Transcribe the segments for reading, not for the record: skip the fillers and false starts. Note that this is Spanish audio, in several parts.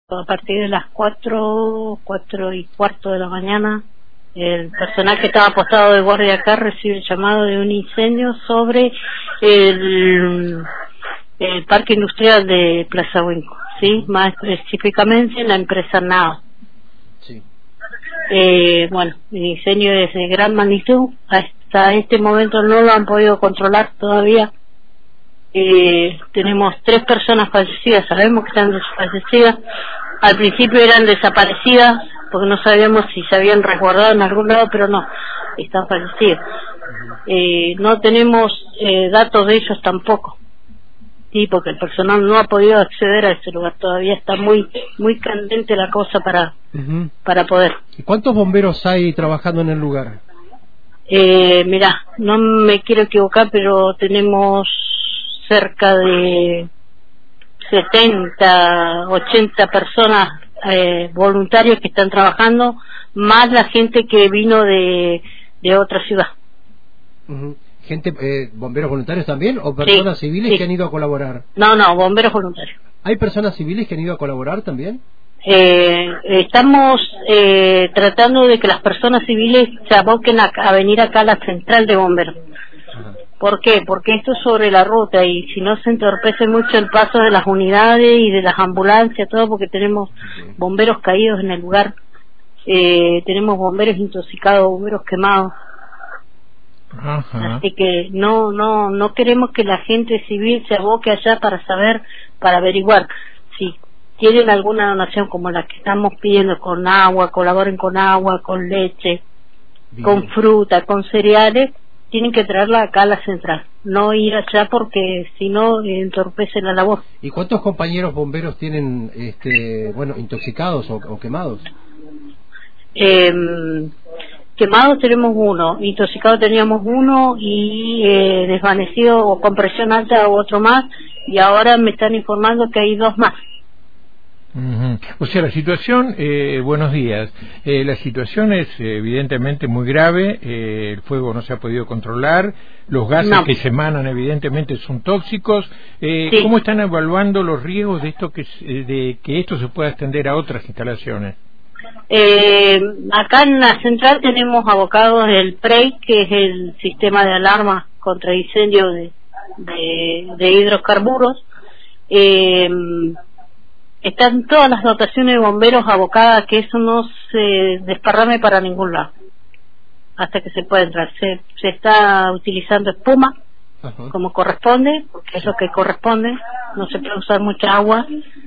A partir de las 4:15 de la mañana, el personal que estaba apostado de guardia acá recibe el llamado de un incendio sobre el parque industrial de Plaza Huinco, ¿sí? Más específicamente en la empresa NAO. Sí. Bueno, el incendio es de gran magnitud. Hasta este momento no lo han podido controlar todavía. Tenemos 3 personas fallecidas, sabemos que están fallecidas. Al principio eran desaparecidas porque no sabíamos si se habían resguardado en algún lado, pero no, están fallecidas. No tenemos datos de ellos tampoco, sí, porque el personal no ha podido acceder a ese lugar. Todavía está muy candente la cosa para poder. ¿Y cuántos bomberos hay trabajando en el lugar? Mirá, no me quiero equivocar, pero tenemos cerca de 70, 80 personas voluntarias que están trabajando, más la gente que vino de otra ciudad. ¿Gente, bomberos voluntarios también o personas civiles que han ido a colaborar? No, bomberos voluntarios. ¿Hay personas civiles que han ido a colaborar también? Estamos tratando de que las personas civiles se aboquen a venir acá a la central de bomberos. Ajá. ¿Por qué? Porque esto es sobre la ruta y si no se entorpece mucho el paso de las unidades y de las ambulancias, todo, porque tenemos bomberos caídos en el lugar, tenemos bomberos intoxicados, bomberos quemados. Ajá. Así que no queremos que la gente civil se aboque allá para averiguar si tienen alguna donación como la que estamos pidiendo, con agua, colaboren con agua, con leche, con fruta, con cereales. Tienen que traerla acá a la central, no ir allá porque si no entorpece la labor. ¿Y cuántos compañeros bomberos tienen, intoxicados o quemados? Quemados tenemos 1, intoxicados teníamos 1 y desvanecido o con presión alta otro más, y ahora me están informando que hay 2 más. O sea, la situación, buenos días, la situación es evidentemente muy grave, el fuego no se ha podido controlar, los gases que se emanan evidentemente son tóxicos. Sí. ¿Cómo están evaluando los riesgos de esto de que esto se pueda extender a otras instalaciones? Acá en la central tenemos abocados el PREI, que es el sistema de alarma contra incendio de hidrocarburos. Están todas las dotaciones de bomberos abocadas a que eso no se desparrame para ningún lado hasta que se pueda entrar. Se está utilizando espuma. Ajá. Como corresponde, porque es lo que corresponde, no se puede usar mucha agua,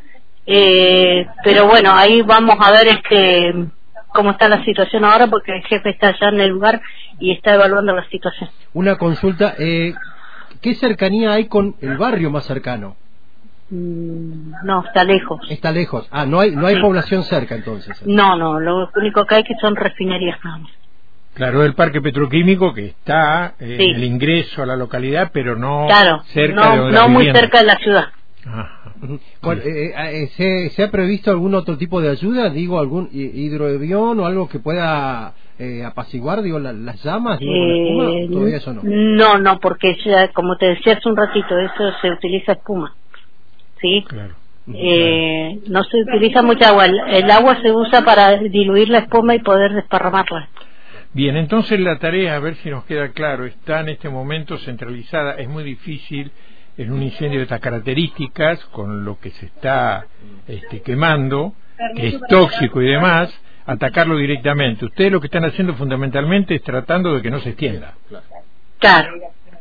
pero bueno, ahí vamos a ver cómo está la situación ahora, porque el jefe está allá en el lugar y está evaluando la situación. Una consulta, ¿qué cercanía hay con el barrio más cercano? No, está lejos. Está lejos. No hay población cerca entonces. No, lo único que hay que son refinerías nada más. Claro, el parque petroquímico que está en el ingreso a la localidad, pero no cerca de donde no muy cerca de la ciudad. Ajá. Bueno, ¿se ha previsto algún otro tipo de ayuda? Digo, algún hidroavión o algo que pueda apaciguar, las llamas, con la espuma. ¿Todavía eso no? No, porque ya, como te decía hace un ratito, eso se utiliza espuma. ¿Sí? Claro. No se utiliza mucha agua. El agua se usa para diluir la espuma y poder desparramarla. Bien, entonces la tarea, a ver si nos queda claro, está en este momento centralizada. Es muy difícil en un incendio de estas características, con lo que se está quemando, que es tóxico y demás, atacarlo directamente. Ustedes lo que están haciendo fundamentalmente es tratando de que no se extienda. Claro.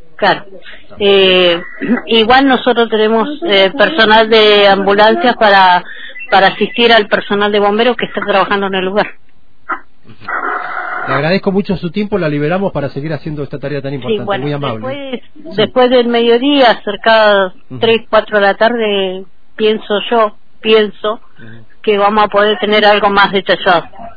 Igual nosotros tenemos personal de ambulancias para asistir al personal de bomberos que está trabajando en el lugar. Le agradezco mucho su tiempo, la liberamos para seguir haciendo esta tarea tan importante. Sí, bueno, muy amable. Después del mediodía, cerca de 3, 4 de la tarde, pienso que vamos a poder tener algo más detallado.